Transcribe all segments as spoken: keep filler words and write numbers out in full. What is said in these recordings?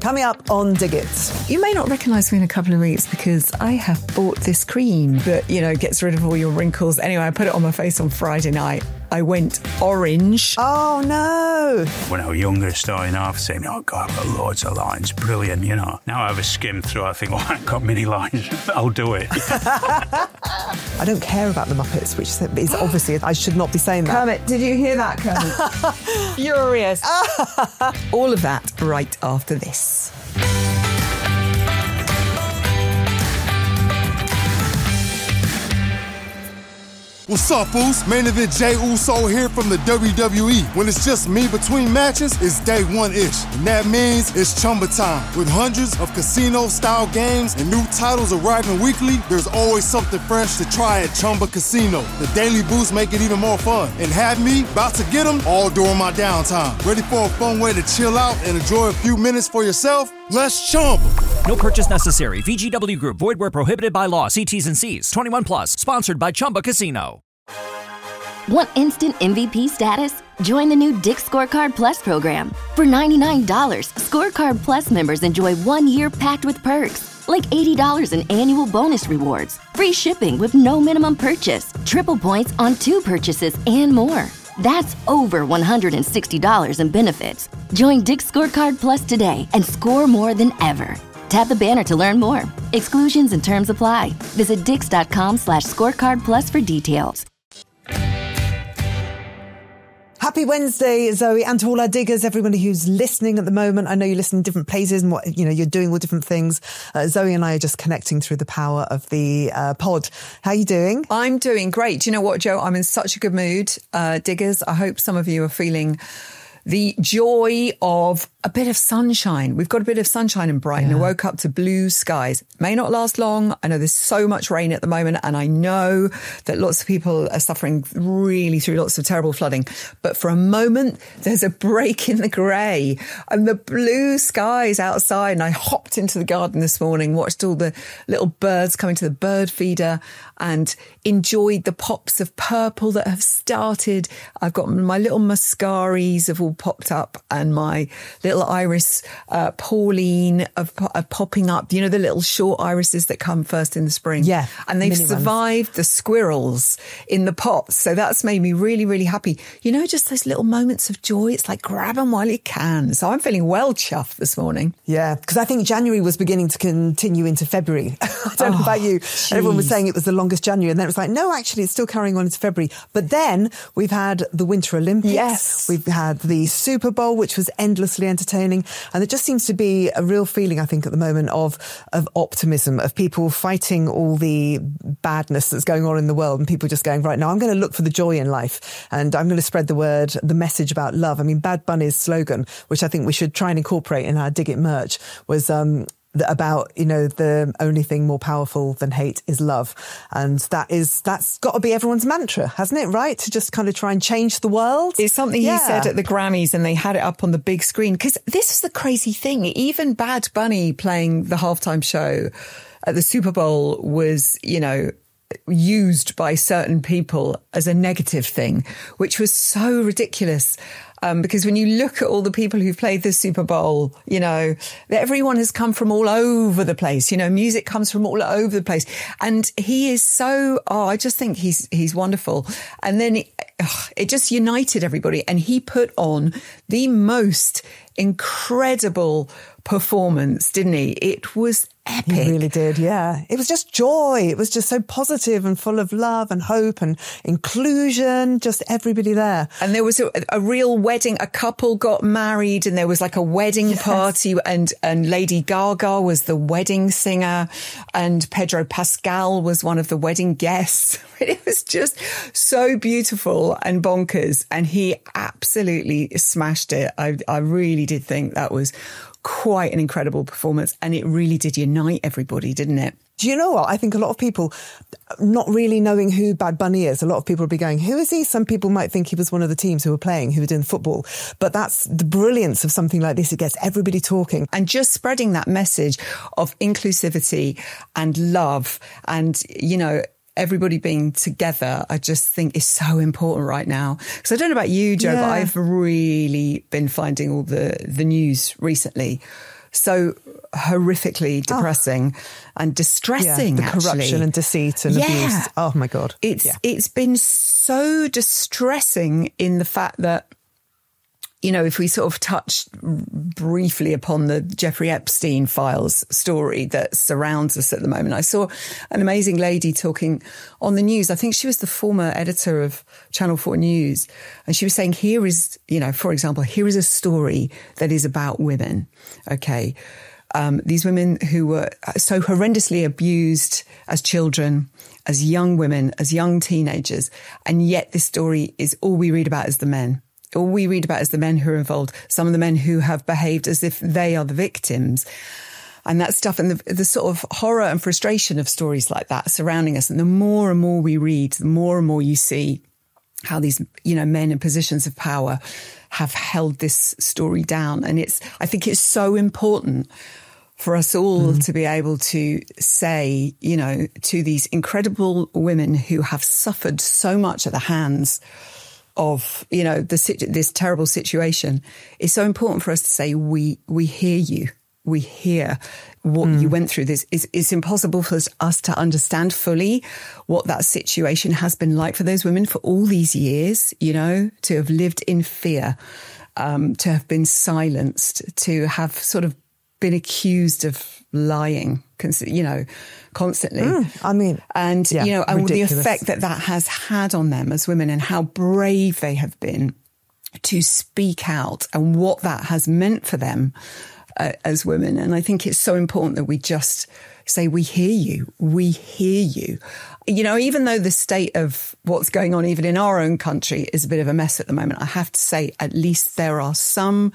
Coming up on Dig It. You may not recognise me in a couple of weeks because I have bought this cream that, you know, gets rid of all your wrinkles. Anyway, I put it on my face on Friday night. I went orange. Oh, no. When I was younger, starting off, saying, oh, God, I've got loads of lines. Brilliant, you know. Now I have a skim through, I think, oh, I've got many lines. I'll do it. I don't care about the Muppets, which is obviously, I should not be saying that. Kermit, did you hear that, Kermit? Furious. All of that right after this. What's up, Foos? Main event Jey Uso here from the W W E. When it's just me between matches, it's day one-ish. And that means it's Chumba time. With hundreds of casino-style games and new titles arriving weekly, there's always something fresh to try at Chumba Casino. The daily boosts make it even more fun. And have me about to get them all during my downtime. Ready for a fun way to chill out and enjoy a few minutes for yourself? Let's Chumba. No purchase necessary. V G W Group. Void where prohibited by law. See T's and C's. twenty-one plus. Sponsored by Chumba Casino. Want instant M V P status? Join the new Dick's Scorecard Plus program. For ninety-nine dollars, Scorecard Plus members enjoy one year packed with perks, like eighty dollars in annual bonus rewards, free shipping with no minimum purchase, triple points on two purchases, and more. That's over one hundred sixty dollars in benefits. Join Dick's Scorecard Plus today and score more than ever. Tap the banner to learn more. Exclusions and terms apply. Visit dix.com slash scorecard plus for details. Happy Wednesday, Zoe, and to all our diggers, everybody who's listening at the moment. I know you listen in different places and what, you know, you're doing all different things. Uh, Zoe and I are just connecting through the power of the uh, pod. How are you doing? I'm doing great. Do you know what, Joe? I'm in such a good mood. Uh, diggers, I hope some of you are feeling the joy of a bit of sunshine. We've got a bit of sunshine in Brighton. Yeah. I woke up to blue skies. It may not last long. I know there's so much rain at the moment, and I know that lots of people are suffering really through lots of terrible flooding. But for a moment, there's a break in the grey and the blue skies outside. And I hopped into the garden this morning, watched all the little birds coming to the bird feeder and enjoyed the pops of purple that have started. I've got my little muscaries have all popped up, and my little iris, uh, Pauline, of, of popping up. You know, the little short irises that come first in the spring. Yeah. And they've survived ones. The squirrels in the pots. So that's made me really, really happy. You know, just those little moments of joy. It's like grab them while you can. So I'm feeling well chuffed this morning. Yeah, because I think January was beginning to continue into February. I don't oh, know about you. Geez. Everyone was saying it was the longest January, and then it was like, no, actually, it's still carrying on into February. But then we've had the Winter Olympics. Yes. We've had the Super Bowl, which was endlessly entertaining. And there just seems to be a real feeling, I think, at the moment of, of optimism, of people fighting all the badness that's going on in the world, and people just going, right, now I'm going to look for the joy in life, and I'm going to spread the word, the message about love. I mean, Bad Bunny's slogan, which I think we should try and incorporate in our Dig It merch, was um, about, you know, the only thing more powerful than hate is love. And that is, that's got to be everyone's mantra, hasn't it, right? To just kind of try and change the world. It's something yeah. he said at the Grammys, and they had it up on the big screen. Because this is the crazy thing. Even Bad Bunny playing the halftime show at the Super Bowl was, you know, used by certain people as a negative thing, which was so ridiculous. Um, because when you look at all the people who've played the Super Bowl, you know, everyone has come from all over the place. You know, music comes from all over the place. And he is so, oh, I just think he's, he's wonderful. And then it, ugh, it just united everybody. And he put on the most incredible performance, didn't he? It was epic. He really did, yeah. It was just joy. It was just so positive and full of love and hope and inclusion, just everybody there. And there was a, a real wedding. A couple got married, and there was like a wedding yes. party, and, and Lady Gaga was the wedding singer, and Pedro Pascal was one of the wedding guests. It was just so beautiful and bonkers, and he absolutely smashed it. I, I really did think that was quite an incredible performance, and it really did unite everybody, didn't it? Do you know what? I think a lot of people not really knowing who Bad Bunny is. A lot of people will be going, who is he? Some people might think he was one of the teams who were playing, who were doing football. But that's the brilliance of something like this. It gets everybody talking. And just spreading that message of inclusivity and love and, you know, everybody being together, I just think is so important right now. Because I don't know about you, Joe, yeah. but I've really been finding all the, the news recently so horrifically depressing oh. and distressing. Yeah, the actually. corruption and deceit and yeah. abuse. Oh my God. It's yeah. it's been so distressing in the fact that, you know, if we sort of touch briefly upon the Jeffrey Epstein files story that surrounds us at the moment, I saw an amazing lady talking on the news. I think she was the former editor of Channel four News. And she was saying, here is, you know, for example, here is a story that is about women. Okay. Um, these women who were so horrendously abused as children, as young women, as young teenagers. And yet this story is all we read about is the men. All we read about is the men who are involved, some of the men who have behaved as if they are the victims. And that stuff and the, the sort of horror and frustration of stories like that surrounding us. And the more and more we read, the more and more you see how these, you know, men in positions of power have held this story down. And it's, I think it's so important for us all mm. to be able to say, you know, to these incredible women who have suffered so much at the hands of, you know, the, this terrible situation, it's so important for us to say, we, we hear you. We hear what mm. you went through. This it's, it's impossible for us to understand fully what that situation has been like for those women for all these years, you know, to have lived in fear, um, to have been silenced, to have sort of been accused of lying, you know, constantly. Mm, I mean, and, yeah, you know, and ridiculous. the effect that that has had on them as women and how brave they have been to speak out and what that has meant for them uh, as women. And I think it's so important that we just say, we hear you, we hear you. You know, even though the state of what's going on even in our own country is a bit of a mess at the moment, I have to say, at least there are some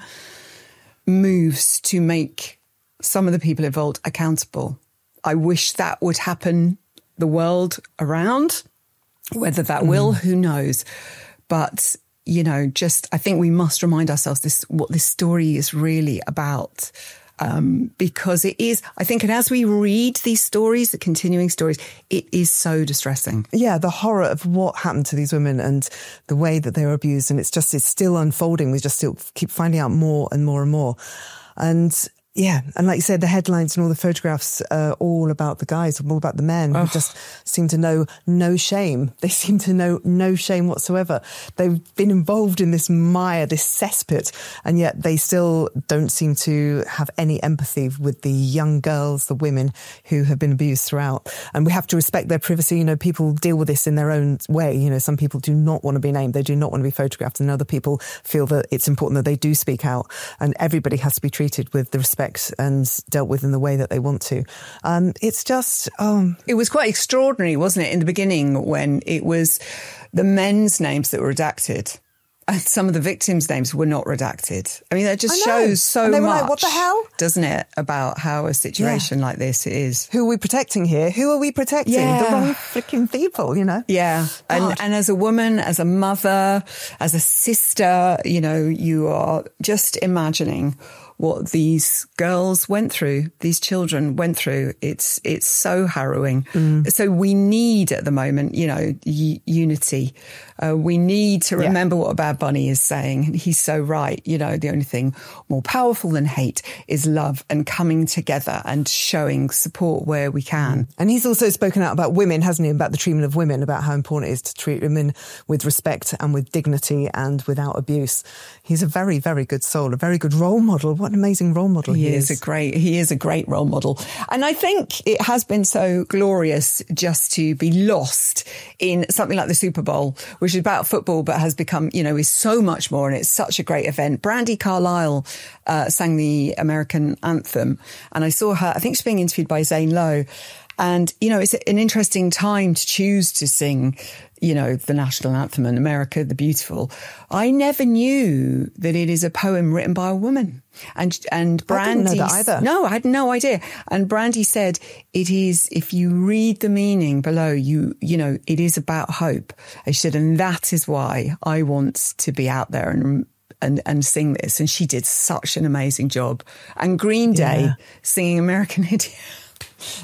moves to make some of the people involved accountable. I wish that would happen the world around. Whether that mm. will, who knows? But, you know, just, I think we must remind ourselves this, what this story is really about. Um, because it is, I think, and as we read these stories, the continuing stories, it is so distressing. Yeah, the horror of what happened to these women and the way that they were abused. And it's just, it's still unfolding. We just still keep finding out more and more and more. And yeah, and like you said, the headlines and all the photographs are all about the guys, all about the men oh. who just seem to know no shame. They seem to know no shame whatsoever. They've been involved in this mire, this cesspit, and yet they still don't seem to have any empathy with the young girls, the women who have been abused throughout. And we have to respect their privacy. You know, people deal with this in their own way. You know, some people do not want to be named. They do not want to be photographed. And other people feel that it's important that they do speak out. And everybody has to be treated with the respect and dealt with in the way that they want to. Um, it's just... Um, it was quite extraordinary, wasn't it, in the beginning when it was the men's names that were redacted and some of the victims' names were not redacted. I mean, that just shows so and they were much, like, what the hell? Doesn't it, about how a situation yeah. like this is. Who are we protecting here? Who are we protecting? Yeah. The wrong freaking people, you know? Yeah. And, and as a woman, as a mother, as a sister, you know, you are just imagining what these girls went through, these children went through. It's it's so harrowing. Mm. So we need at the moment, you know, y- unity. Uh, we need to remember yeah. what Bad Bunny is saying. He's so right. You know, the only thing more powerful than hate is love and coming together and showing support where we can. And he's also spoken out about women, hasn't he? About the treatment of women, about how important it is to treat women with respect and with dignity and without abuse. He's a very, very good soul, a very good role model. What an amazing role model he, he is. is a great, he is a great role model. And I think it has been so glorious just to be lost in something like the Super Bowl, which is about football, but has become, you know, is so much more. And it's such a great event. Brandi Carlile uh, sang the American anthem. And I saw her, I think she's being interviewed by Zane Lowe. And, you know, it's an interesting time to choose to sing, you know, the national anthem in America, the Beautiful. I never knew that it is a poem written by a woman. And, and Brandi... I didn't know that either. No, I had no idea. And Brandi said, it is, if you read the meaning below, you, you know, it is about hope. And she said, and that is why I want to be out there and and and sing this. And she did such an amazing job. And Green Day yeah. singing American Idiot.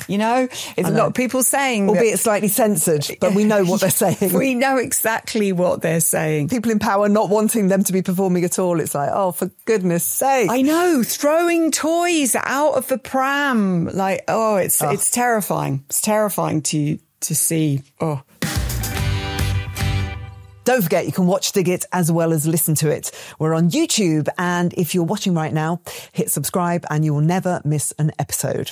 You know, it's a lot of people saying, albeit that, slightly censored, but we know what they're saying. We know exactly what they're saying. People in power not wanting them to be performing at all. It's like, oh, for goodness sake. I know, throwing toys out of the pram. Like, oh, it's oh. it's terrifying. It's terrifying to to see. Oh. Don't forget, you can watch Dig It as well as listen to it. We're on YouTube, and if you're watching right now, hit subscribe and you will never miss an episode.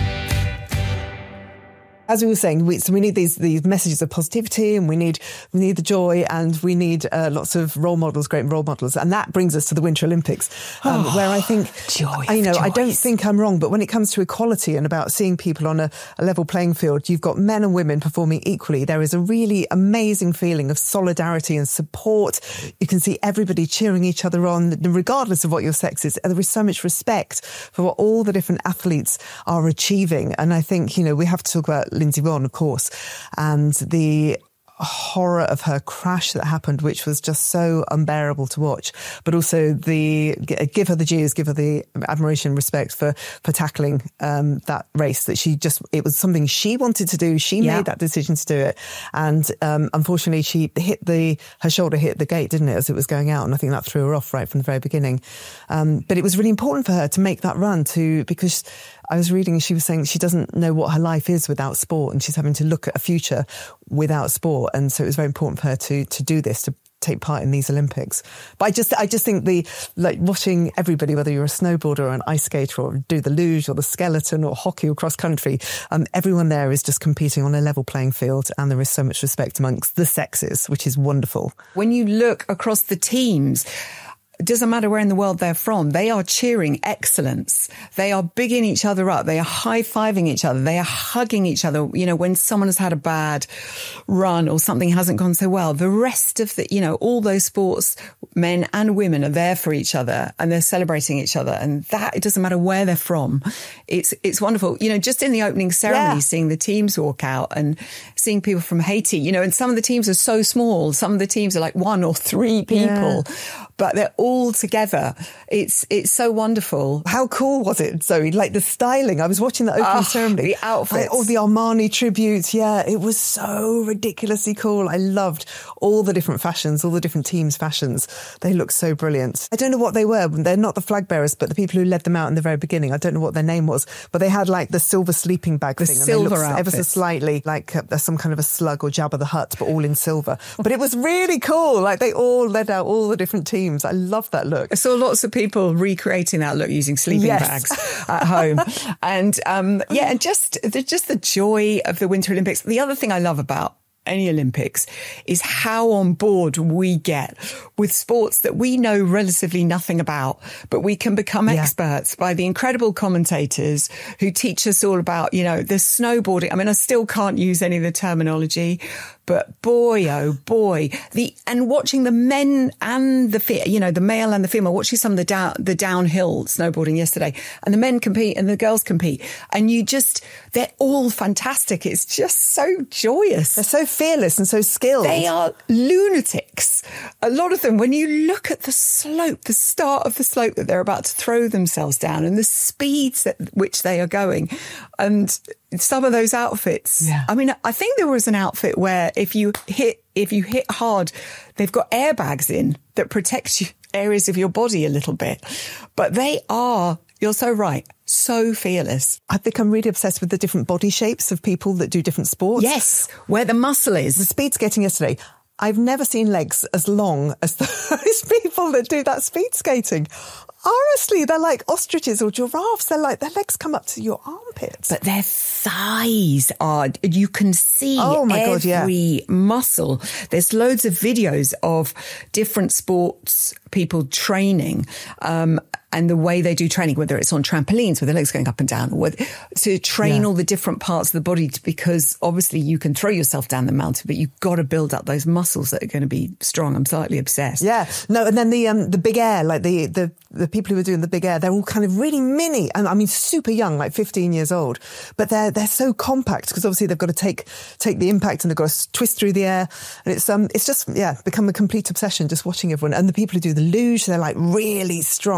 As we were saying, we, so we need these these messages of positivity, and we need we need the joy, and we need uh, lots of role models, great role models, and that brings us to the Winter Olympics, um, oh, where I think, joy you know, joys. I don't think I'm wrong, but when it comes to equality and about seeing people on a, a level playing field, you've got men and women performing equally. There is a really amazing feeling of solidarity and support. You can see everybody cheering each other on, regardless of what your sex is. There is so much respect for what all the different athletes are achieving, and I think, you know, we have to talk about Lindsey Vonn, of course, and the horror of her crash that happened, which was just so unbearable to watch, but also the give her the dues, give her the admiration and respect for for tackling um, that race, that she just, it was something she wanted to do. She yeah. made that decision to do it, and um, unfortunately she hit the her shoulder hit the gate, didn't it, as it was going out, and I think that threw her off right from the very beginning. Um, but it was really important for her to make that run, to because I was reading, she was saying she doesn't know what her life is without sport, and she's having to look at a future without sport. And so it was very important for her to to do this, to take part in these Olympics. But I just I just think the like watching everybody, whether you're a snowboarder or an ice skater or do the luge or the skeleton or hockey or cross country, um, everyone there is just competing on a level playing field, and there is so much respect amongst the sexes, which is wonderful. When you look across the teams, it doesn't matter where in the world they're from, they are cheering excellence. They are bigging each other up. They are high-fiving each other. They are hugging each other. You know, when someone has had a bad run or something hasn't gone so well, the rest of the, you know, all those sports, men and women, are there for each other, and they're celebrating each other. And that, it doesn't matter where they're from. It's, it's wonderful. You know, just in the opening ceremony, yeah. seeing the teams walk out and seeing people from Haiti, you know, and some of the teams are so small. Some of the teams are like one or three people. Yeah. But they're all together. It's it's so wonderful. How cool was it, Zoe? Like the styling. I was watching the opening oh, ceremony. The outfits. Like, all the Armani tributes. Yeah, it was so ridiculously cool. I loved all the different fashions, all the different teams' fashions. They looked so brilliant. I don't know what they were. They're not the flag bearers, but the people who led them out in the very beginning. I don't know what their name was, but they had like the silver sleeping bag the thing. Silver and they looked outfits. Ever so slightly like uh, some kind of a slug or Jabba the Hutt, but all in silver. But it was really cool. Like they all led out all the different teams. I love that look. I saw lots of people recreating that look using sleeping yes. bags at home. And um, yeah, and just the, just the joy of the Winter Olympics. The other thing I love about any Olympics is how on board we get with sports that we know relatively nothing about, but we can become yeah. experts by the incredible commentators who teach us all about, you know, the snowboarding. I mean, I still can't use any of the terminology, but boy, oh boy, the, and watching the men and the, you know, the male and the female, watching some of the down, the downhill snowboarding yesterday, and the men compete and the girls compete, and you just, they're all fantastic. It's just so joyous. They're so fearless and so skilled. They are lunatics. A lot of them, when you look at the slope, the start of the slope that they're about to throw themselves down, and the speeds at which they are going, and some of those outfits. Yeah. I mean, I think there was an outfit where if you hit, if you hit hard, they've got airbags in that protects you, areas of your body a little bit. But they are, you're so right, so fearless. I've become really obsessed with the different body shapes of people that do different sports. Yes, where the muscle is. The speed skating yesterday. I've never seen legs as long as those people that do that speed skating. Honestly, they're like ostriches or giraffes. They're like, their legs come up to your armpits. But their thighs are, you can see oh my every God, yeah. muscle. There's loads of videos of different sports people training, um, and the way they do training, whether it's on trampolines with their legs going up and down, or whether, to train yeah. all the different parts of the body, to, because obviously you can throw yourself down the mountain, but you've got to build up those muscles that are going to be strong. I'm slightly obsessed. Yeah. No, and then the um, the big air, like the, the, the people who are doing the big air, they're all kind of really mini, and I mean super young, like fifteen years old, but they're they're so compact because obviously they've got to take take the impact and they've got to twist through the air, and it's um it's just yeah become a complete obsession just watching everyone. And the people who do the luge, they're like really strong again.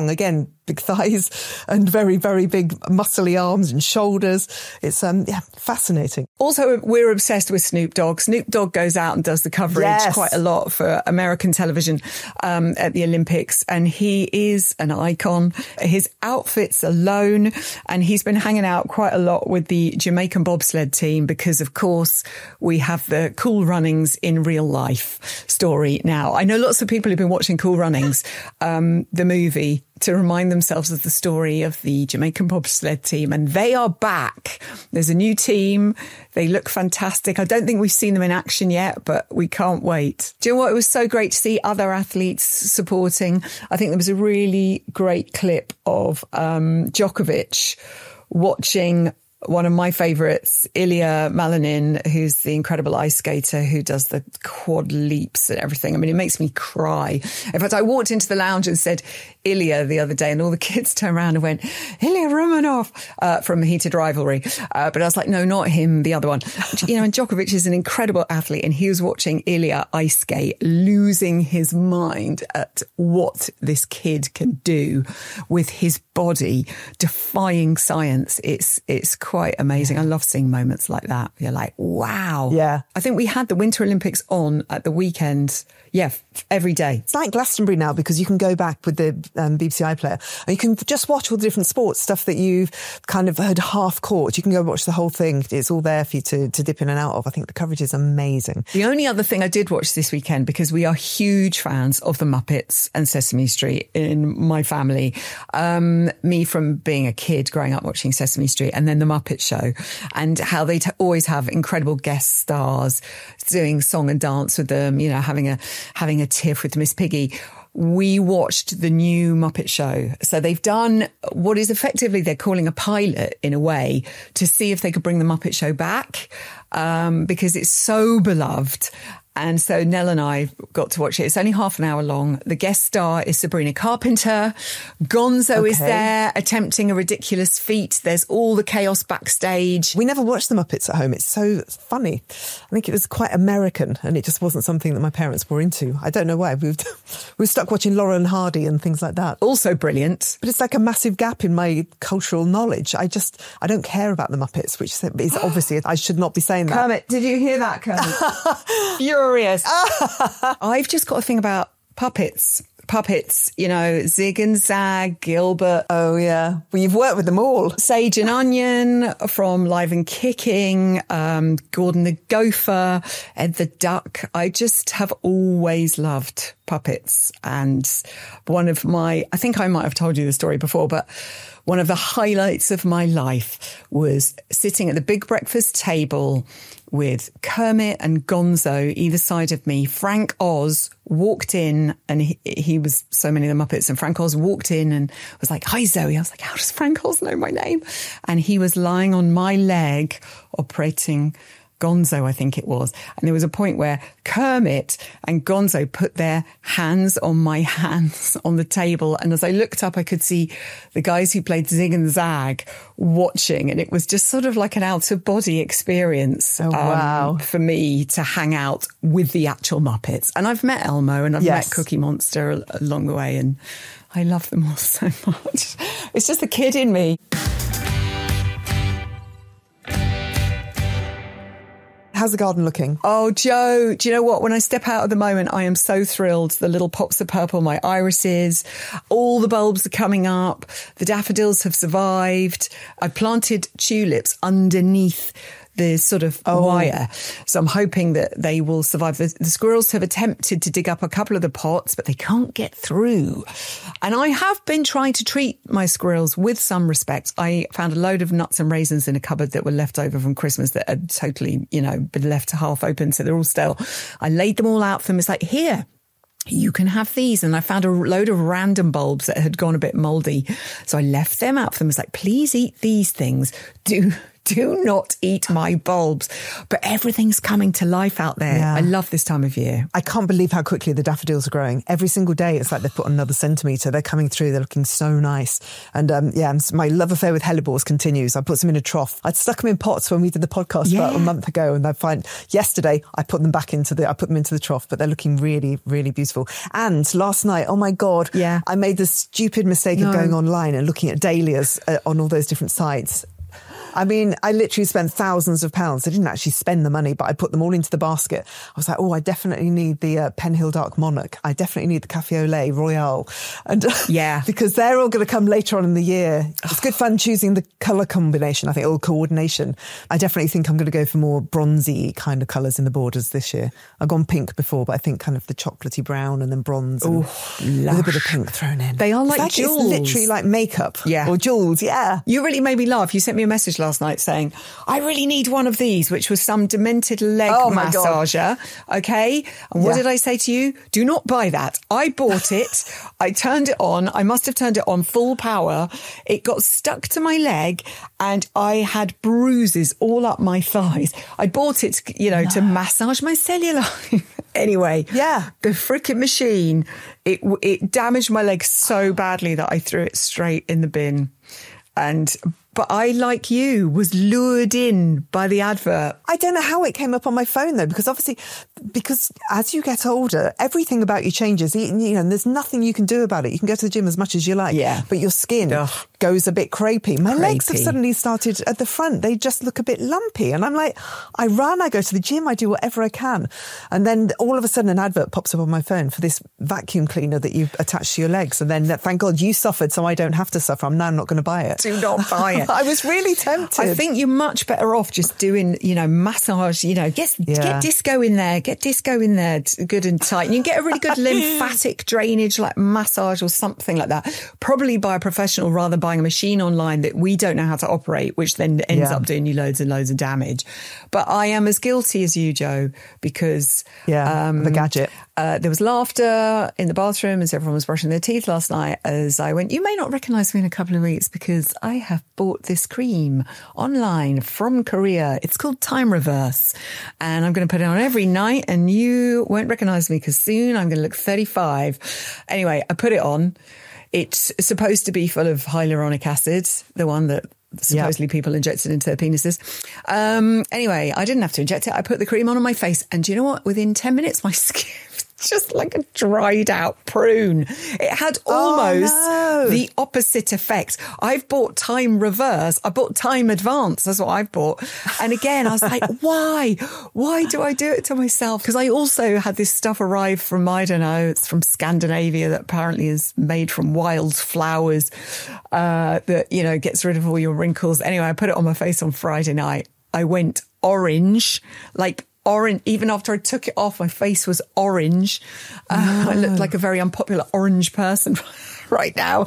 and big thighs and very, very big muscly arms and shoulders. It's um yeah, fascinating. Also, we're obsessed with Snoop Dogg. Snoop Dogg goes out and does the coverage Yes. quite a lot for American television um, at the Olympics. And he is an icon. His outfits alone. And he's been hanging out quite a lot with the Jamaican bobsled team because, of course, we have the Cool Runnings in real life story now. I know lots of people who've been watching Cool Runnings, um, the movie, to remind themselves of the story of the Jamaican bobsled team. And they are back. There's a new team. They look fantastic. I don't think we've seen them in action yet, but we can't wait. Do you know what? It was so great to see other athletes supporting. I think there was a really great clip of um, Djokovic watching one of my favourites, Ilya Malonin, who's the incredible ice skater who does the quad leaps and everything. I mean, it makes me cry. In fact, I walked into the lounge and said Ilya the other day, and all the kids turned around and went, Ilya Romanov, uh, from Heated Rivalry. Uh, but I was like, no, not him, the other one. You know, and Djokovic is an incredible athlete, and he was watching Ilya ice skate, losing his mind at what this kid can do with his body, defying science. It's, it's quite amazing. I love seeing moments like that. You're like, wow. Yeah. I think we had the Winter Olympics on at the weekend. Yeah, every day. It's like Glastonbury now because you can go back with the um, B B C iPlayer and you can just watch all the different sports, stuff that you've kind of heard half caught. You can go watch the whole thing. It's all there for you to, to dip in and out of. I think the coverage is amazing. The only other thing I did watch this weekend, because we are huge fans of the Muppets and Sesame Street in my family. Um, me from being a kid growing up watching Sesame Street and then the Muppet Show, and how they t- always have incredible guest stars doing song and dance with them, you know, having a having a tiff with Miss Piggy. We watched the new Muppet Show. So they've done what is effectively they're calling a pilot in a way to see if they could bring the Muppet Show back, um, because it's so beloved. And so Nell and I got to watch it. It's only half an hour long. The guest star is Sabrina Carpenter. Gonzo Okay. is there attempting a ridiculous feat. There's all the chaos backstage. We never watched the Muppets at home. It's so funny. I think it was quite American and it just wasn't something that my parents were into. I don't know why. We were, we were stuck watching Laurel and Hardy and things like that. Also brilliant. But it's like a massive gap in my cultural knowledge. I just, I don't care about the Muppets, which is obviously, I should not be saying that. Kermit, did you hear that, Kermit? Furious. I've just got a thing about puppets. Puppets, you know, Zig and Zag, Gilbert. Oh, yeah. Well, you've worked with them all. Sage and Onion from Live and Kicking, um, Gordon the Gopher, Ed the Duck. I just have always loved puppets. And one of my, I think I might have told you the story before, but one of the highlights of my life was sitting at the big breakfast table with Kermit and Gonzo either side of me. Frank Oz walked in, and he, he was so many of the Muppets, and Frank Oz walked in and was like, hi, Zoe. I was like, how does Frank Oz know my name? And he was lying on my leg operating Gonzo, I think it was. And there was a point where Kermit and Gonzo put their hands on my hands on the table. And as I looked up, I could see the guys who played Zig and Zag watching. And it was just sort of like an out-of-body experience. Oh, wow. um, for me to hang out with the actual Muppets. And I've met Elmo and I've Yes. met Cookie Monster along the way. And I love them all so much. It's just the kid in me. How's the garden looking? Oh, Joe, do you know what? When I step out at the moment, I am so thrilled. The little pops of purple, my irises, all the bulbs are coming up. The daffodils have survived. I planted tulips underneath the sort of Oh. wire. So I'm hoping that they will survive. The, the squirrels have attempted to dig up a couple of the pots, but they can't get through. And I have been trying to treat my squirrels with some respect. I found a load of nuts and raisins in a cupboard that were left over from Christmas that had totally, you know, been left half open. So they're all stale. I laid them all out for them. It's like, here, you can have these. And I found a load of random bulbs that had gone a bit mouldy. So I left them out for them. It's like, please eat these things. Do do not eat my bulbs. But everything's coming to life out there. Yeah. I love this time of year. I can't believe how quickly the daffodils are growing. Every single day, it's like they've put on another centimetre. They're coming through. They're looking so nice. And um, yeah, my love affair with hellebores continues. I put them in a trough. I'd stuck them in pots when we did the podcast Yeah. about a month ago. And I find yesterday I put them back into the, I put them into the trough, but they're looking really, really beautiful. And last night, oh my God, Yeah. I made the stupid mistake No. of going online and looking at dahlias uh, on all those different sites. I mean, I literally spent thousands of pounds. I didn't actually spend the money, but I put them all into the basket. I was like, oh, I definitely need the uh, Penhill Dark Monarch. I definitely need the Café au lait Royale. And Yeah. because they're all going to come later on in the year. It's good fun choosing the colour combination, I think, or coordination. I definitely think I'm going to go for more bronzy kind of colours in the borders this year. I've gone pink before, but I think kind of the chocolatey brown and then bronze and with a bit of pink thrown in. They are It's like jewels. It's literally like makeup. Yeah. Or jewels, yeah. You really made me laugh. You sent me a message last night saying, I really need one of these, which was some demented leg Oh, my God. massager. Okay. And what Yeah. did I say to you? Do not buy that. I bought it. I turned it on. I must have turned it on full power. It got stuck to my leg and I had bruises all up my thighs. I bought it, you know, to massage my cellulite. Anyway. Yeah. The frickin' machine, it, it damaged my leg so badly that I threw it straight in the bin. And, but I, like you, was lured in by the advert. I don't know how it came up on my phone though, because obviously, because as you get older, everything about you changes. You know, and there's nothing you can do about it. You can go to the gym as much as you like, Yeah. but your skin Ugh. goes a bit crepey. My legs have Crepey. suddenly started at the front. They just look a bit lumpy. And I'm like, I run, I go to the gym, I do whatever I can. And then all of a sudden an advert pops up on my phone for this vacuum cleaner that you attach to your legs. And then thank God you suffered, so I don't have to suffer. I'm now not going to buy it. Do not buy it. I was really tempted. I think you're much better off just doing, you know, massage, you know, get, Yeah. get disco in there, get disco in there, t- good and tight. And you can get a really good lymphatic drainage, like massage or something like that. Probably by a professional rather than buying a machine online that we don't know how to operate, which then ends Yeah. up doing you loads and loads of damage. But I am as guilty as you, Joe, because Yeah, the gadget. Uh, there was laughter in the bathroom as everyone was brushing their teeth last night as I went, you may not recognise me in a couple of weeks because I have bought this cream online from Korea. It's called Time Reverse. And I'm going to put it on every night and you won't recognise me because soon I'm going to look thirty-five. Anyway, I put it on. It's supposed to be full of hyaluronic acid, the one that supposedly people injected into their penises. Um, anyway, I didn't have to inject it. I put the cream on on my face. And do you know what? Within ten minutes, my skin was just like a dried out prune. It had almost Oh, no. the opposite effect. I've bought Time Reverse. I bought Time Advance. That's what I've bought. And again, I was like, why? Why do I do it to myself? Because I also had this stuff arrive from, I don't know, it's from Scandinavia that apparently is made from wild flowers uh, that, you know, gets rid of all your wrinkles. Anyway, I put it on my face on Friday night. I went orange, like orange. Even after I took it off, my face was orange. Uh, I looked like a very unpopular orange person right now.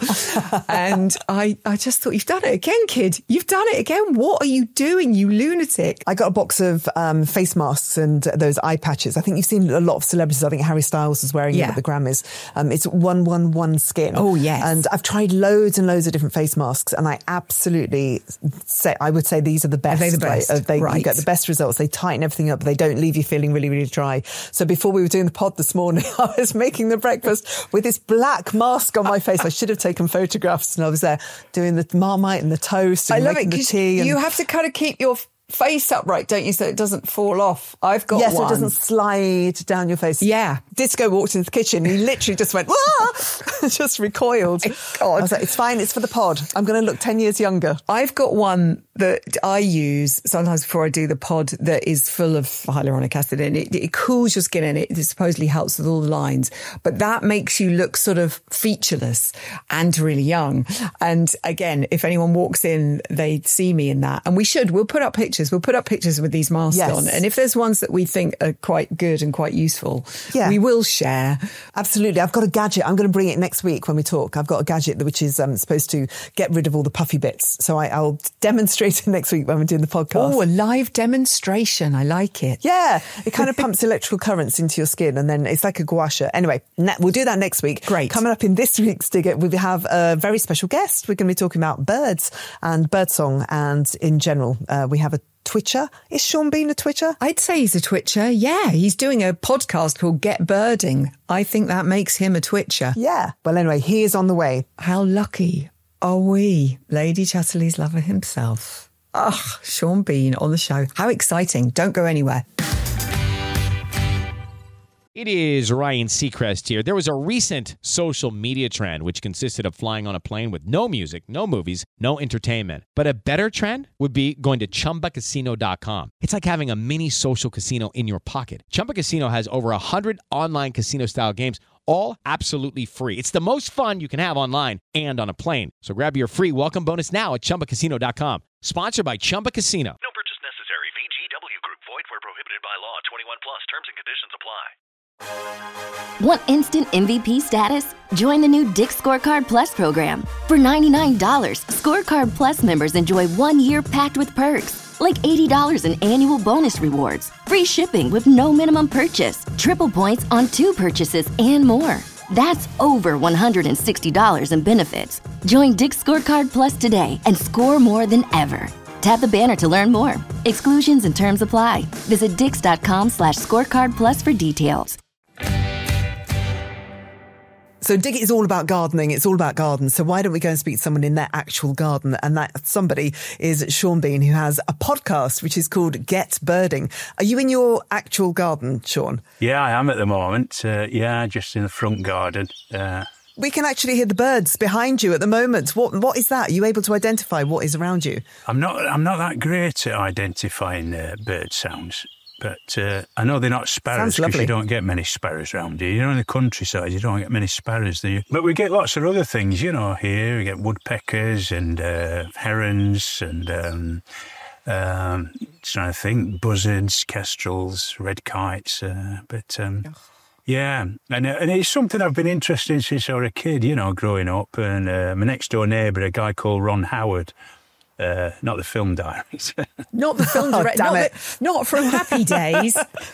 And I, I just thought, you've done it again, kid. You've done it again. What are you doing, you lunatic? I got a box of um, face masks and those eye patches. I think you've seen a lot of celebrities. I think Harry Styles was wearing Yeah. them at the Grammys. Um, it's one one one skin. Oh, yes. And I've tried loads and loads of different face masks, and I absolutely say I would say these are the best. they the best? Right? Uh, they, Right. You get the best results. They tighten everything up. They don't leave you feeling really, really dry. So before we were doing the pod this morning, I was making the breakfast with this black mask on my face. I should have taken photographs, and I was there doing the Marmite and the toast and I love making it the 'cause tea. And you have to kind of keep your face upright, don't you, so it doesn't fall off. I've got yes, one. it doesn't slide down your face. Yeah. Disco walked into the kitchen. He literally just went, "Wah!" just recoiled. Oh my God. I was like, it's fine. It's for the pod. I'm going to look ten years younger. I've got one that I use sometimes before I do the pod that is full of hyaluronic acid and it, it cools your skin and it supposedly helps with all the lines. But that makes you look sort of featureless and really young. And again, if anyone walks in, they see me in that. And we should, we'll put up pictures. We'll put up pictures with these masks Yes. on. And if there's ones that we think are quite good and quite useful, Yeah. we will share. Absolutely. I've got a gadget. I'm going to bring it next week when we talk. I've got a gadget which is um, supposed to get rid of all the puffy bits. So I, I'll demonstrate demonstrator next week when we're doing the podcast. Oh, a live demonstration. I like it. Yeah, it kind of pumps electrical currents into your skin and then it's like a gua sha. Anyway, ne- we'll do that next week. Great. Coming up in this week's Dig It, we have a very special guest. We're going to be talking about birds and birdsong and in general. Uh, we have a Twitcher. Is Sean Bean a Twitcher? I'd say he's a Twitcher. Yeah, he's doing a podcast called Get Birding. I think that makes him a Twitcher. Yeah. Well, anyway, he is on the way. How lucky are we? Lady Chatterley's lover himself. Ah, Sean Bean on the show. How exciting. Don't go anywhere. It is Ryan Seacrest here. There was a recent social media trend which consisted of flying on a plane with no music, no movies, no entertainment. But a better trend would be going to Chumba Casino dot com. It's like having a mini social casino in your pocket. Chumba Casino has over one hundred online casino-style games, all absolutely free. It's the most fun you can have online and on a plane. So grab your free welcome bonus now at Chumba Casino dot com. Sponsored by Chumba Casino. No purchase necessary. V G W Group. Void where prohibited by law. twenty-one plus. Terms and conditions apply. Want instant M V P status? Join the new Dick Scorecard Plus program. For ninety-nine dollars, Scorecard Plus members enjoy one year packed with perks, like eighty dollars in annual bonus rewards, free shipping with no minimum purchase, triple points on two purchases, and more. That's over one hundred sixty dollars in benefits. Join Dick Scorecard Plus today and score more than ever. Tap the banner to learn more. Exclusions and terms apply. Visit dix.com slash scorecard plus for details. So Dig It is all about gardening. It's all about gardens. So why don't we go and speak to someone in their actual garden? And that somebody is Sean Bean, who has a podcast which is called Get Birding. Are you in your actual garden, Sean? Yeah, I am at the moment. Uh, yeah, just in the front garden. Uh, We can actually hear the birds behind you at the moment. What What is that? Are you able to identify what is around you? I'm not I'm not that great at identifying uh, bird sounds. But uh, I know they're not sparrows because you don't get many sparrows around here. You know, in the countryside, you don't get many sparrows there. But we get lots of other things, you know, here. We get woodpeckers and uh, herons and, um, um, trying to think, buzzards, kestrels, red kites. Uh, but, um, yeah, and, uh, and it's something I've been interested in since I was a kid, you know, growing up. And uh, my next-door neighbour, a guy called Ron Howard, Uh, not the film Diaries. Not the film director. Oh, damn not, it. the, not from Happy Days.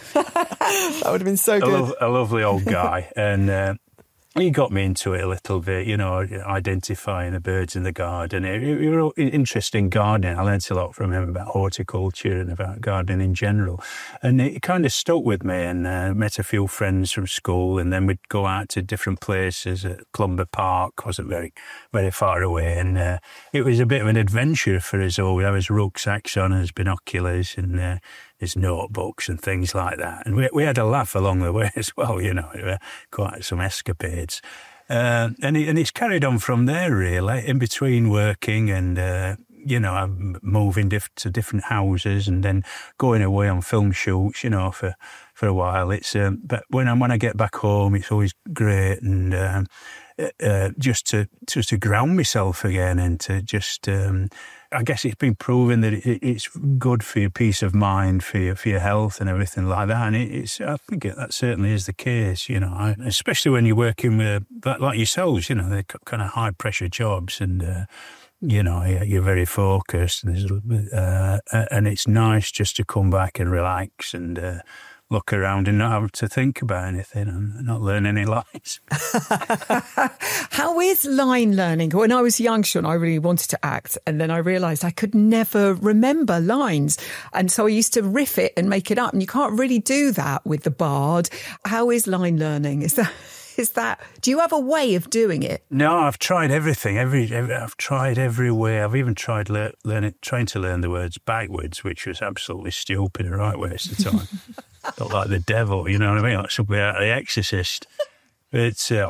That would have been so a, good. lo- a lovely old guy. And uh, he got me into it a little bit, you know, identifying the birds in the garden. It, it, it was interesting gardening. I learned a lot from him about horticulture and about gardening in general. And it kind of stuck with me, and uh, met a few friends from school, and then we'd go out to different places. At Clumber Park wasn't very, very far away. And uh, it was a bit of an adventure for us all. We'd have his rucksacks on, his binoculars, and uh, his notebooks and things like that. And we, we had a laugh along the way as well, you know, uh, quite some escapades. Uh, and, it, and it's carried on from there, really, in between working and, uh, you know, I'm moving diff- to different houses and then going away on film shoots, you know, for, for a while. It's um, but when I when I get back home, it's always great, and um, uh, just to just to ground myself again, and to just um, I guess it's been proven that it, it's good for your peace of mind, for your for your health and everything like that. And it, it's I think it, that certainly is the case, you know, I, especially when you're working with like yourselves, you know, they're kind of high pressure jobs, and uh, you know, you're very focused, and, uh, and it's nice just to come back and relax and uh, look around and not have to think about anything and not learn any lines. How is line learning? When I was young, Sean, I really wanted to act, and then I realised I could never remember lines. And so I used to riff it and make it up, and you can't really do that with the Bard. How is line learning? Is that... Is that? Do you have a way of doing it? No, I've tried everything. Every, every I've tried every way. I've even tried lear, learning, trying to learn the words backwards, which was absolutely stupid. A right waste of time. Felt like the devil, you know what I mean? Like something out of The Exorcist. It's uh,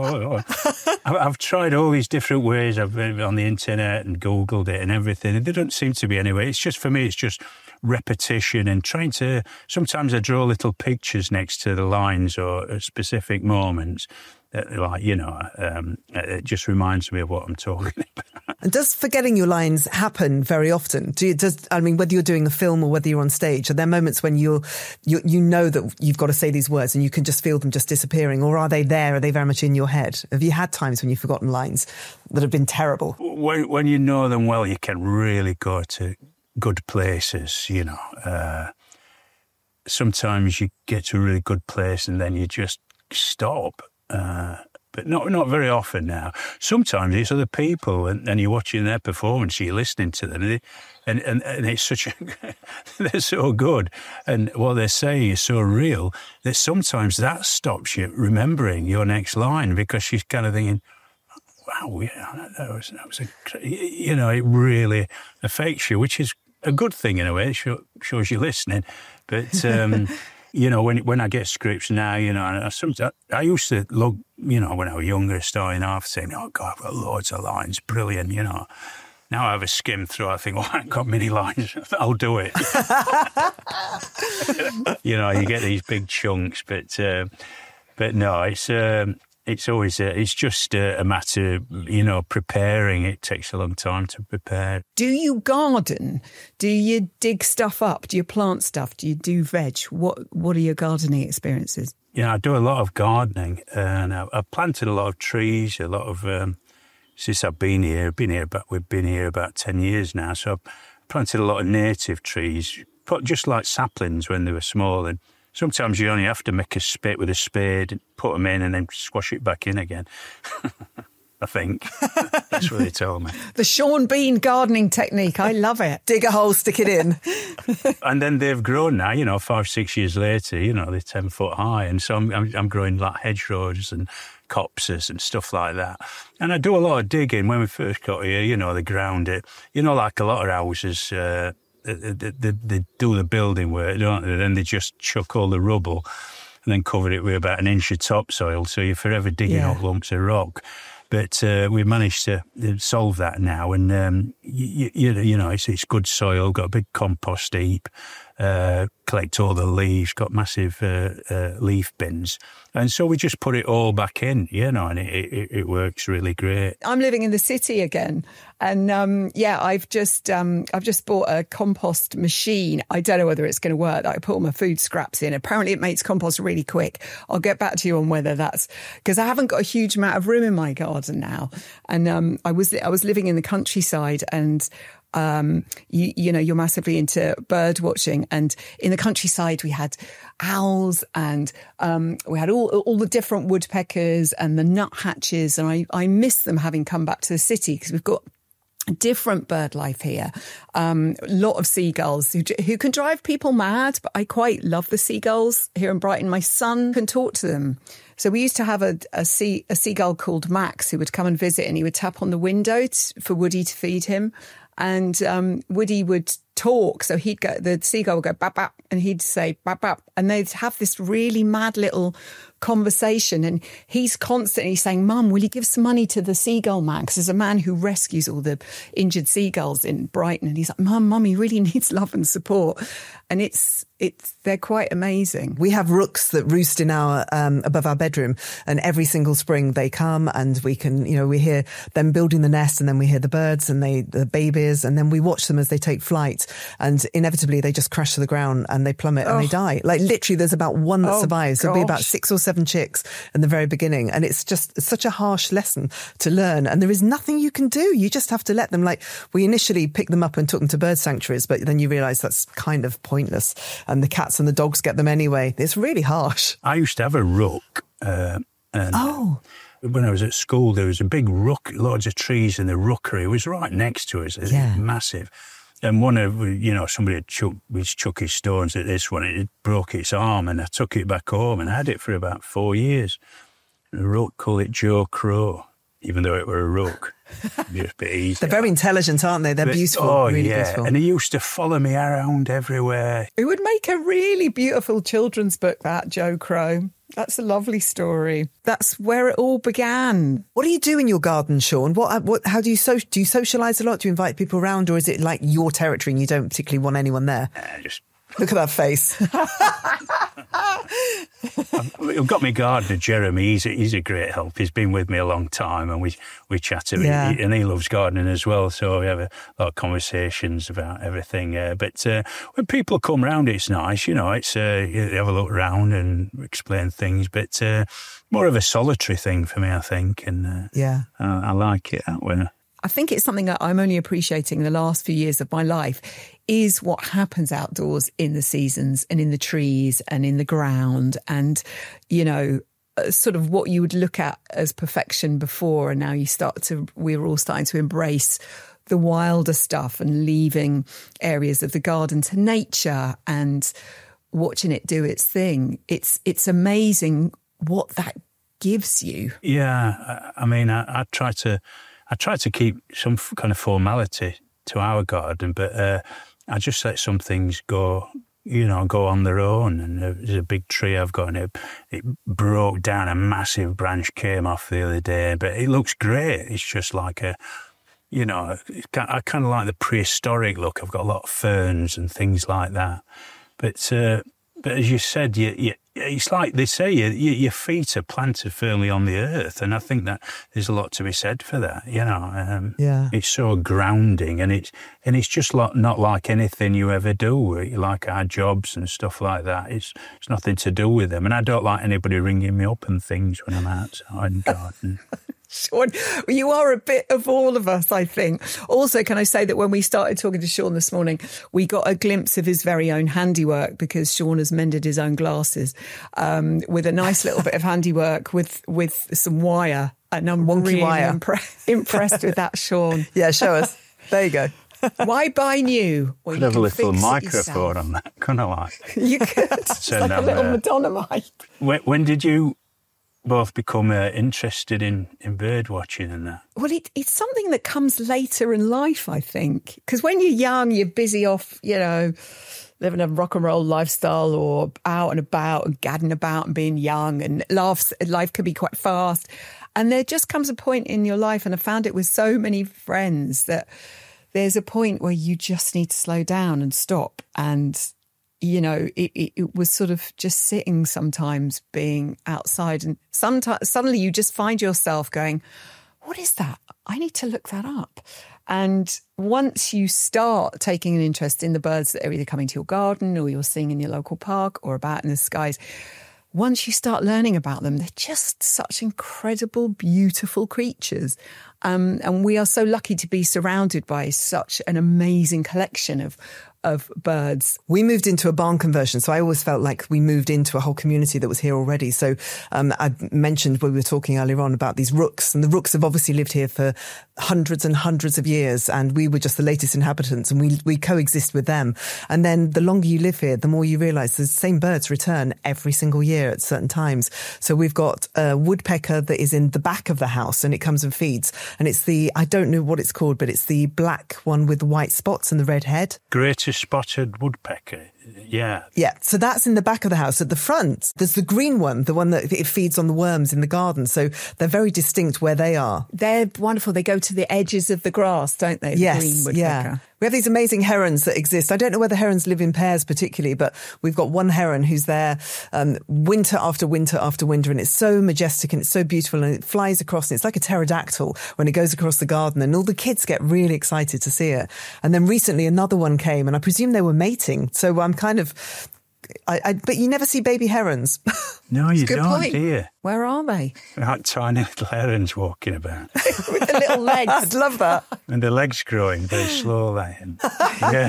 I've tried all these different ways. I've been on the internet and Googled it and everything. There doesn't seem to be any way. It's just, for me, it's just repetition and trying to, sometimes I draw little pictures next to the lines or specific moments, uh, like, you know, um, it just reminds me of what I'm talking about. And does forgetting your lines happen very often? Do you, does, I mean, whether you're doing a film or whether you're on stage, are there moments when you're, you you know that you've got to say these words and you can just feel them just disappearing? Or are they there? Are they very much in your head? Have you had times when you've forgotten lines that have been terrible? When, when you know them well, you can really go to good places, you know. Uh, sometimes you get to a really good place and then you just stop. Uh, but not not very often now. Sometimes it's other people and, and you're watching their performance, you're listening to them, and, it, and, and, and it's such a... they're so good and what they're saying is so real that sometimes that stops you remembering your next line because you're kind of thinking, wow, yeah, that was, that was a... You know, it really affects you, which is a good thing in a way. It shows you're listening. But... Um, You know, when when I get scripts now, you know, I, sometimes, I used to look, you know, when I was younger, starting off, saying, oh, God, I've got loads of lines, brilliant, you know. Now I have a skim through, I think, well, I ain't got many lines, I'll do it. You know, you get these big chunks, but uh, but no, it's... Um, It's always, a, it's just a, a matter of, you know, preparing. It takes a long time to prepare. Do you garden? Do you dig stuff up? Do you plant stuff? Do you do veg? What What are your gardening experiences? Yeah, I do a lot of gardening, and I've planted a lot of trees, a lot of, um, since I've been here, I've been here about, we've been here about ten years now, so I've planted a lot of native trees, just like saplings when they were small, and sometimes you only have to make a spit with a spade, put them in and then squash it back in again. I think. That's what they told me. The Sean Bean gardening technique. I love it. Dig a hole, stick it in. And then they've grown now, you know, five, six years later, you know, they're ten foot high. And so I'm, I'm, I'm growing like hedgerows and copses and stuff like that. And I do a lot of digging. When we first got here, you know, they ground it. You know, like a lot of houses... Uh, They, they, they do the building work, don't they? Then they just chuck all the rubble and then cover it with about an inch of topsoil, so you're forever digging Yeah. up lumps of rock. But uh, we've managed to solve that now, and um, you, you, you know, it's, it's good soil, got a big compost heap, uh, collect all the leaves, got massive uh, uh, leaf bins, and so we just put it all back in, you know, and it, it, it works really great. I'm living in the city again, and um, yeah, I've just um, I've just bought a compost machine. I don't know whether it's going to work. That I put all my food scraps in. Apparently, it makes compost really quick. I'll get back to you on whether that's because I haven't got a huge amount of room in my garden now, and um, I was I was living in the countryside and. Um, you, you know, you're massively into bird watching, and in the countryside we had owls and um, we had all all the different woodpeckers and the nuthatches, and I, I miss them having come back to the city because we've got different bird life here. Um, a lot of seagulls who, who can drive people mad, but I quite love the seagulls here in Brighton. My son can talk to them. So we used to have a, a, sea, a seagull called Max who would come and visit, and he would tap on the window t- for Woody to feed him. And um, Woody would talk. So he'd go, the seagull would go, bap, bap, and he'd say, bap, bap. And they'd have this really mad little conversation. And he's constantly saying, Mum, will you give some money to the seagull man? Because there's a man who rescues all the injured seagulls in Brighton. And he's like, Mum, Mum, he really needs love and support. And it's, it's, they're quite amazing. We have rooks that roost in our, um, above our bedroom, and every single spring they come and we can, you know, we hear them building the nest, and then we hear the birds and they, the babies, and then we watch them as they take flight, and inevitably they just crash to the ground and they plummet Oh. and they die. Like literally there's about one that Oh, survives. There'll be about gosh. six or seven chicks in the very beginning. And it's just it's such a harsh lesson to learn. And there is nothing you can do. You just have to let them, like we initially picked them up and took them to bird sanctuaries, but then you realise that's kind of pointless. And the cats and the dogs get them anyway. It's really harsh. I used to have a rook. Uh, and Oh. When I was at school, there was a big rook, loads of trees in the rookery. It was right next to us. It was Yeah. massive. And one of, you know, somebody had chuck, was chuck his stones at this one. It broke its arm, and I took it back home and had it for about four years. The rook called it Joe Crow, even though it were a rook. It'd be a bit easy. They're very intelligent, aren't they? They're But- beautiful, Oh, really yeah. beautiful. And he used to follow me around everywhere. It would make a really beautiful children's book, that, Joe Crow. That's a lovely story. That's where it all began. What do you do in your garden, Sean? What, what, how do you so, do you socialise a lot? Do you invite people around, or is it like your territory and you don't particularly want anyone there? Uh, just Look at that face. I've got my gardener, Jeremy. He's a, he's a great help. He's been with me a long time, and we we chat about Yeah. it. And he loves gardening as well, so we have a lot of conversations about everything. Uh, but uh, when people come round, it's nice, you know. It's uh, you have a look round and explain things, but uh, more of a solitary thing for me, I think. And uh, Yeah. uh, I like it that way. I think it's something that I'm only appreciating the last few years of my life is what happens outdoors in the seasons and in the trees and in the ground and, you know, uh, sort of what you would look at as perfection before. And now you start to, we're all starting to embrace the wilder stuff and leaving areas of the garden to nature and watching it do its thing. It's, it's amazing what that gives you. Yeah, I, I mean, I, I try to... I try to keep some kind of formality to our garden, but uh, I just let some things go, you know, go on their own. And there's a big tree I've got, and it, it broke down. A massive branch came off the other day, but it looks great. It's just like a, you know, I kind of like the prehistoric look. I've got a lot of ferns and things like that. But uh, but as you said, you, you, it's like they say, you, you, your feet are planted firmly on the earth, and I think that there's a lot to be said for that. You know, um, Yeah. it's so grounding, and it's and it's just like, not like anything you ever do, like our jobs and stuff like that. It's it's nothing to do with them, and I don't like anybody ringing me up and things when I'm outside and gardening. Sean, you are a bit of all of us, I think. Also, can I say that when we started talking to Sean this morning, we got a glimpse of his very own handiwork because Sean has mended his own glasses um, with a nice little bit of handiwork with, with some wire. And I'm Wonky really wire. impre- impressed with that, Sean. Yeah, show us. There you go. Why buy new? Well, Could you have a can little fix it microphone yourself. on that, couldn't I? Like, You could. It's Turn like a down little the- Madonna mic. when, when did you both become uh, interested in, in bird watching and that? Well, it, it's something that comes later in life, I think. Because when you're young, you're busy off, you know, living a rock and roll lifestyle or out and about and gadding about and being young, and laughs, life can be quite fast. And there just comes a point in your life, and I found it with so many friends, that there's a point where you just need to slow down and stop. And you know, it, it, it was sort of just sitting sometimes being outside, and sometimes suddenly you just find yourself going, what is that? I need to look that up. And once you start taking an interest in the birds that are either coming to your garden or you're seeing in your local park or about in the skies, once you start learning about them, they're just such incredible, beautiful creatures. Um, and we are so lucky to be surrounded by such an amazing collection of of birds. We moved into a barn conversion, so I always felt like we moved into a whole community that was here already. So um, I mentioned when we were talking earlier on about these rooks, and the rooks have obviously lived here for hundreds and hundreds of years, and we were just the latest inhabitants, and we we coexist with them. And then the longer you live here, the more you realise the same birds return every single year at certain times. So we've got a woodpecker that is in the back of the house, and it comes and feeds. And it's the, I don't know what it's called, but it's the black one with the white spots and the red head. Greater spotted woodpecker, yeah. Yeah, so that's in the back of the house. At the front, there's the green one, the one that it feeds on the worms in the garden. So they're very distinct where they are. They're wonderful. They go to the edges of the grass, don't they? The Yes, green woodpecker. yeah. We have these amazing herons that exist. I don't know whether herons live in pairs particularly, but we've got one heron who's there um, winter after winter after winter, and it's so majestic and it's so beautiful, and it flies across, and it's like a pterodactyl when it goes across the garden, and all the kids get really excited to see it. And then recently another one came, and I presume they were mating. So I'm kind of... I, I, but you never see baby herons. No, you Good don't, point. do you? Where are they? Like tiny little herons walking about. With the little legs. I'd love that. And the legs growing very slowly. And, yeah.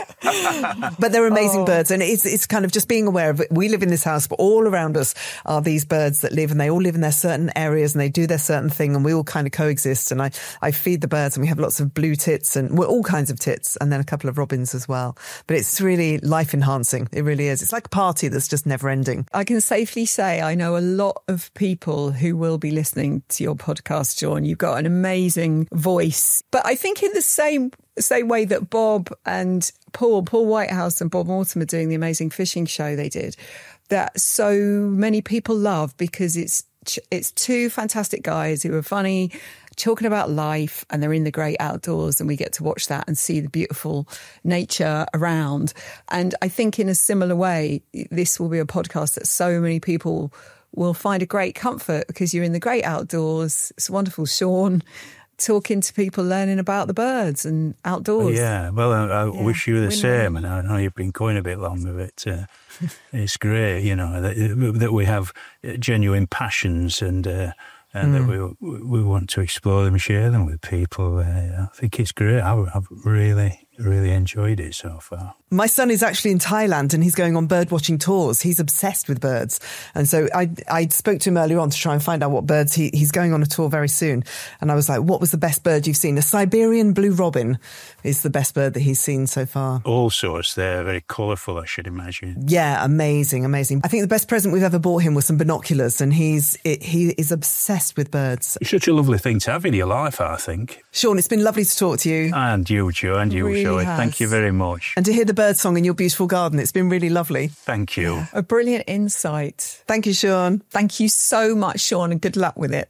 But they're amazing birds, and it's it's kind of just being aware of it. We live in this house, but all around us are these birds that live, and they all live in their certain areas, and they do their certain thing, and we all kind of coexist. And I, I feed the birds, and we have lots of blue tits, and well, all kinds of tits, and then a couple of robins as well. But it's really life enhancing. It really is. It's like a party that's just never ending. I can safely say I know a lot of people who will be listening to your podcast, Sean. You've got an amazing voice. But I think in the same same way that Bob and Paul, Paul Whitehouse and Bob Mortimer are doing the amazing fishing show they did, that so many people love, because it's it's two fantastic guys who are funny, talking about life, and they're in the great outdoors, and we get to watch that and see the beautiful nature around. And I think in a similar way, this will be a podcast that so many people will find a great comfort because you're in the great outdoors. It's wonderful, Sean, talking to people, learning about the birds and outdoors. Yeah, well, I, I yeah. wish you the Win-win. same, and I know you've been going a bit long with it. Uh, it's great, you know, that, that we have genuine passions and uh, and mm. that we we want to explore them and share them with people. Uh, I think it's great. I, I've really, really enjoyed it so far. My son is actually in Thailand and he's going on bird watching tours. He's obsessed with birds. And so I I spoke to him earlier on to try and find out what birds he, he's going on a tour very soon. And I was like, what was the best bird you've seen? A Siberian blue robin is the best bird that he's seen so far. All sorts. They're very colourful, I should imagine. Yeah, amazing, amazing. I think the best present we've ever bought him was some binoculars, and he's it, he is obsessed with birds. It's such a lovely thing to have in your life, I think. Sean, it's been lovely to talk to you. And you, Joe, and you, Really Joey. has. Thank you very much. And to hear the bird song in your beautiful garden. It's been really lovely. Thank you. A brilliant insight. Thank you, Sean. Thank you so much, Sean, and good luck with it.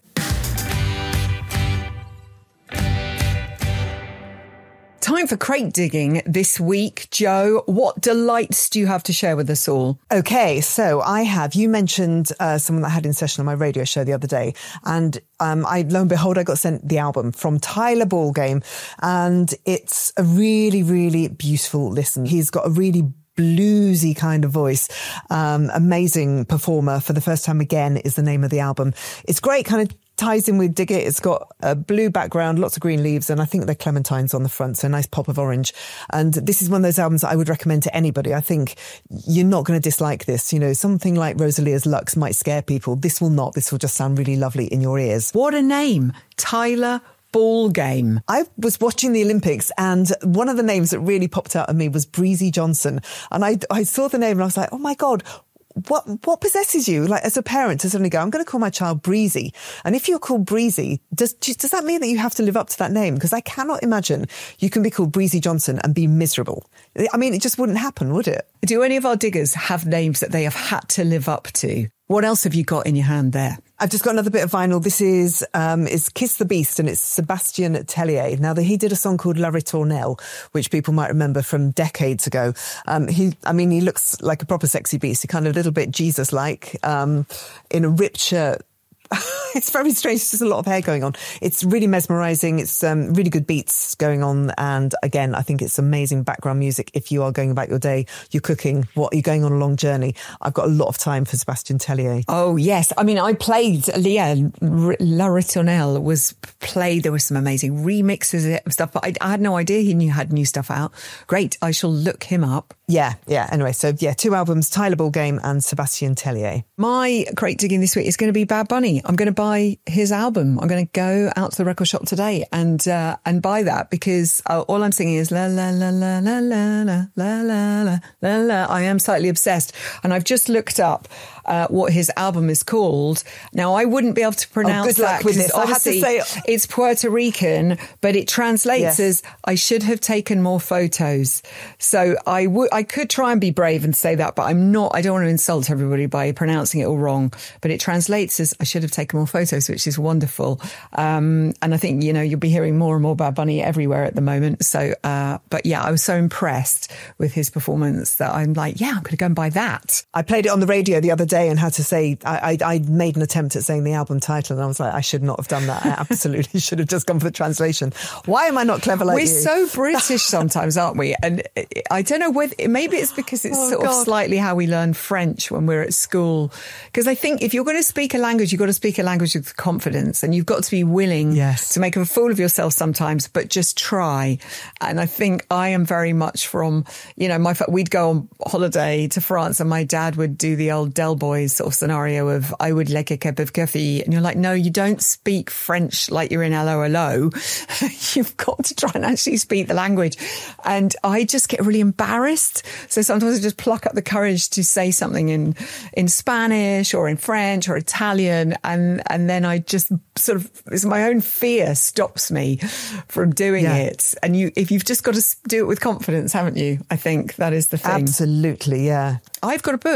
Time for crate digging this week. Joe, what delights do you have to share with us all? Okay, so I have, you mentioned uh, someone that I had in session on my radio show the other day, and um, I, lo and behold, I got sent the album from Tyler Ballgame, and it's a really, really beautiful listen. He's got a really bluesy kind of voice. Um, amazing performer. For the First Time Again is the name of the album. It's great, kind of ties in with Dig It. It's got a blue background, lots of green leaves, and I think they're clementines on the front, so a nice pop of orange. And this is one of those albums that I would recommend to anybody. I think you're not going to dislike this. You know, something like Rosalia's Lux might scare people. This will not. This will just sound really lovely in your ears. What a name. Tyler Ballgame. I was watching the Olympics, and one of the names that really popped out at me was Breezy Johnson. And I, I saw the name and I was like, oh my God, what what possesses you, like as a parent, to suddenly go, I'm going to call my child Breezy? And if you're called Breezy, does does that mean that you have to live up to that name? Because I cannot imagine you can be called Breezy Johnson and be miserable. I mean, it just wouldn't happen, would it? Do any of our diggers have names that they have had to live up to? What else have you got in your hand there? I've just got another bit of vinyl. This is um, is Kiss the Beast, and it's Sebastian Tellier. Now, the, he did a song called La Ritournelle, which people might remember from decades ago. Um, he, I mean, he looks like a proper sexy beast. He kind of a little bit Jesus-like, um, in a ripped shirt. It's very strange. There's just a lot of hair going on. It's really mesmerising. It's um, really good beats going on. And again, I think it's amazing background music if you are going about your day, you're cooking, what you're going on a long journey. I've got a lot of time for Sebastian Tellier. Oh, yes. I mean, I played, yeah, La Ritournelle was played. There were some amazing remixes and stuff, but I, I had no idea he knew, had new stuff out. Great. I shall look him up. Yeah, yeah. Anyway, so yeah, two albums, Tyler Ballgame and Sebastian Tellier. My crate digging this week is going to be Bad Bunny. I'm going to buy his album. I'm going to go out to the record shop today and uh, and buy that, because uh, all I'm singing is la la la la la la la la la la la. I am slightly obsessed, and I've just looked up uh, what his album is called. Now, I wouldn't be able to pronounce oh, good that luck with this. I have to say it's Puerto Rican, but it translates yes. as I should have taken more photos. So I would, I could try and be brave and say that, but I'm not. I don't want to insult everybody by pronouncing it all wrong. But it translates as I should have taken more photos, which is wonderful. Um, and I think, you know, you'll be hearing more and more Bad Bunny everywhere at the moment. So, uh, but yeah, I was so impressed with his performance that I'm like, yeah, I'm going to go and buy that. I played it on the radio the other day and had to say, I, I, I made an attempt at saying the album title, and I was like, I should not have done that. I absolutely should have just gone for the translation. Why am I not clever like We're you? so British sometimes, aren't we? And I don't know whether, maybe it's because it's oh, sort God. of slightly how we learn French when we're at school. Because I think if you're going to speak a language, you've got to speak a language with confidence, and you've got to be willing yes. to make a fool of yourself sometimes, but just try. And I think I am very much from, you know, my we'd go on holiday to France, and my dad would do the old Del Boys sort of scenario of I would like a cup of coffee, and you're like, no, you don't speak French like you're in hello hello. You've got to try and actually speak the language. And I just get really embarrassed, so sometimes I just pluck up the courage to say something in in Spanish or in French or Italian, and and then I just sort of, it's my own fear stops me from doing yeah. it. And you, if you've just got to do it with confidence, haven't you? I think that is the thing. Absolutely, yeah. I've got a book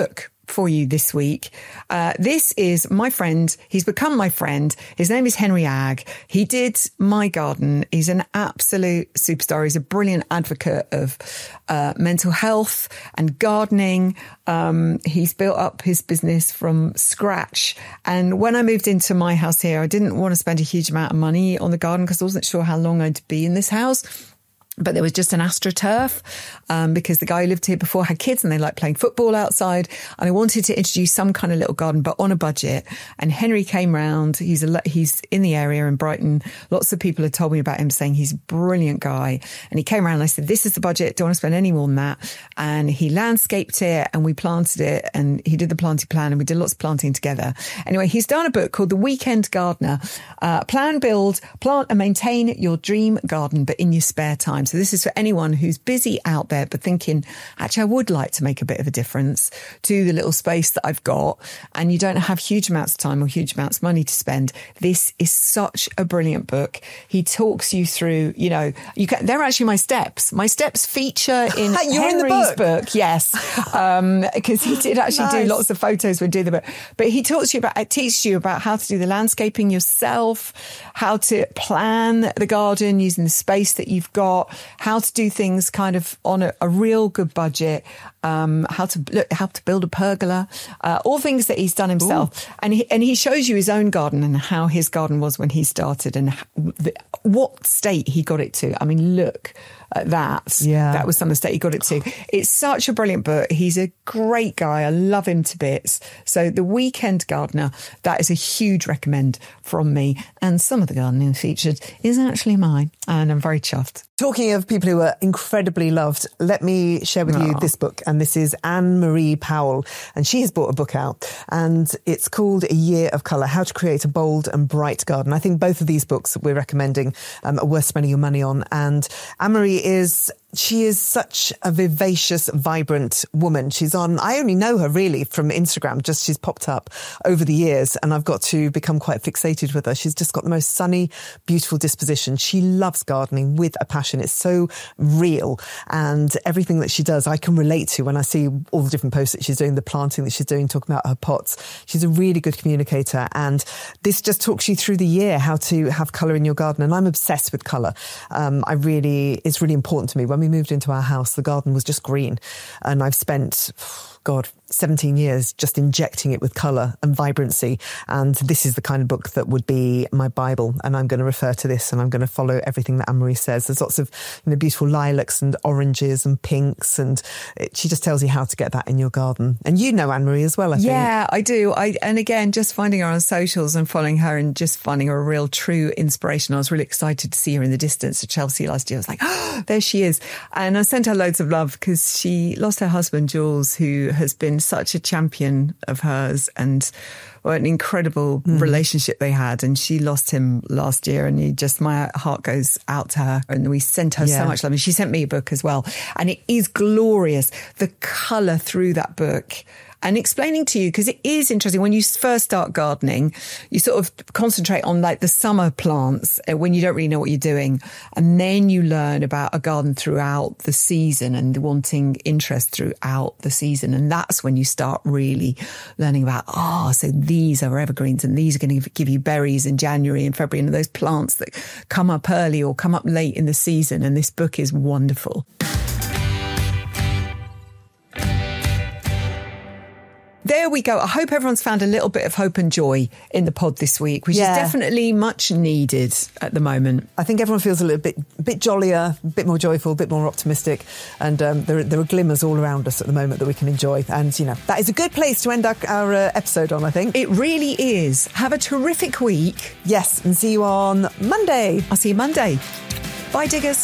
for you this week. Uh, this is my friend. He's become my friend. His name is Henry Agg. He did my garden. He's an absolute superstar. He's a brilliant advocate of uh, mental health and gardening. Um, he's built up his business from scratch. And when I moved into my house here, I didn't want to spend a huge amount of money on the garden because I wasn't sure how long I'd be in this house. But there was just an AstroTurf um, because the guy who lived here before had kids and they liked playing football outside. And I wanted to introduce some kind of little garden, but on a budget. And Henry came round. He's a, he's in the area in Brighton. Lots of people had told me about him saying he's a brilliant guy. And he came around and I said, this is the budget. Don't want to spend any more than that. And he landscaped it and we planted it and he did the planting plan and we did lots of planting together. Anyway, he's done a book called The Weekend Gardener. Uh, plan, build, plant and maintain your dream garden, but in your spare time. So this is for anyone who's busy out there, but thinking, actually, I would like to make a bit of a difference to the little space that I've got. And you don't have huge amounts of time or huge amounts of money to spend. This is such a brilliant book. He talks you through, you know, you can, they're actually my steps. My steps feature in You're Henry's in the book. book. Yes. Um, because he did actually Nice. do lots of photos when do the book. But he talks to you about, it teaches you about how to do the landscaping yourself, how to plan the garden using the space that you've got, how to do things kind of on a, a real good budget, um, how to look, how to build a pergola, uh, all things that he's done himself. Ooh. And he, and he shows you his own garden and how his garden was when he started and how, the, what state he got it to. I mean, look at that. Yeah. That was some of the state he got it to. It's such a brilliant book. He's a great guy. I love him to bits. So The Weekend Gardener, that is a huge recommend from me. And some of the gardening featured is actually mine. And I'm very chuffed. Talking of people who are incredibly loved, let me share with you Aww. this book. And this is Anne Marie Powell. And she has brought a book out. And it's called A Year of Colour, How to Create a Bold and Bright Garden. I think both of these books that we're recommending um, are worth spending your money on. And Anne Marie is... She is such a vivacious, vibrant woman. She's on, I only know her really from Instagram, just she's popped up over the years and I've got to become quite fixated with her. She's just got the most sunny, beautiful disposition. She loves gardening with a passion. It's so real and everything that she does, I can relate to when I see all the different posts that she's doing, the planting that she's doing, talking about her pots. She's a really good communicator and this just talks you through the year, how to have colour in your garden. And I'm obsessed with colour. Um, I really, it's really important to me. When we moved into our house, the garden was just green. And I've spent, God, seventeen years just injecting it with colour and vibrancy. And this is the kind of book that would be my Bible. And I'm going to refer to this and I'm going to follow everything that Anne-Marie says. There's lots of, you know, beautiful lilacs and oranges and pinks. And it, she just tells you how to get that in your garden. And you know Anne-Marie as well, I think. Yeah, I do. I And again, just finding her on socials and following her and just finding her a real true inspiration. I was really excited to see her in the distance at Chelsea last year. I was like, oh, there she is. And I sent her loads of love because she lost her husband, Jules, who has been such a champion of hers and well, an incredible mm. relationship they had. And she lost him last year and he just, my heart goes out to her. And we sent her yeah. so much love. And she sent me a book as well. And it is glorious. The colour through that book. And explaining to you, because it is interesting, when you first start gardening, you sort of concentrate on like the summer plants when you don't really know what you're doing. And then you learn about a garden throughout the season and wanting interest throughout the season. And that's when you start really learning about, oh, so these are evergreens and these are going to give you berries in January and February and those plants that come up early or come up late in the season. And this book is wonderful. There we go. I hope everyone's found a little bit of hope and joy in the pod this week, which yeah. is definitely much needed at the moment. I think everyone feels a little bit bit jollier, a bit more joyful, a bit more optimistic. And um, there, there are glimmers all around us at the moment that we can enjoy. And, you know, that is a good place to end our, our uh, episode on, I think. It really is. Have a terrific week. Yes, and see you on Monday. I'll see you Monday. Bye, diggers.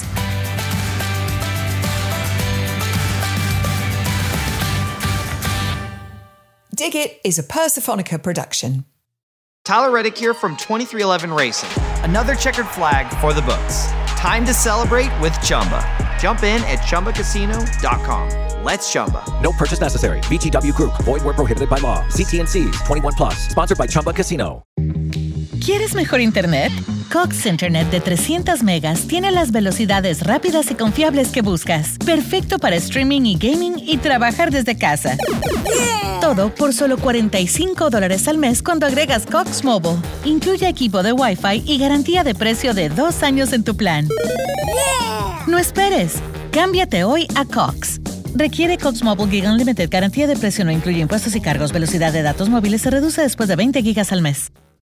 Dig It is a Persephonica production. Tyler Reddick here from twenty-three eleven Racing. Another checkered flag for the books. Time to celebrate with Chumba. Jump in at Chumba Casino dot com. Let's Chumba. No purchase necessary. V G W Group. Void where prohibited by law. See T and C's. twenty-one plus. Sponsored by Chumba Casino. ¿Quieres mejor internet? Cox Internet de trescientos megas tiene las velocidades rápidas y confiables que buscas. Perfecto para streaming y gaming y trabajar desde casa. Yeah. Todo por solo cuarenta y cinco dólares al mes cuando agregas Cox Mobile. Incluye equipo de Wi-Fi y garantía de precio de dos años en tu plan. Yeah. No esperes. Cámbiate hoy a Cox. Requiere Cox Mobile Gig Unlimited. Garantía de precio no incluye impuestos y cargos. Velocidad de datos móviles se reduce después de veinte gigas al mes.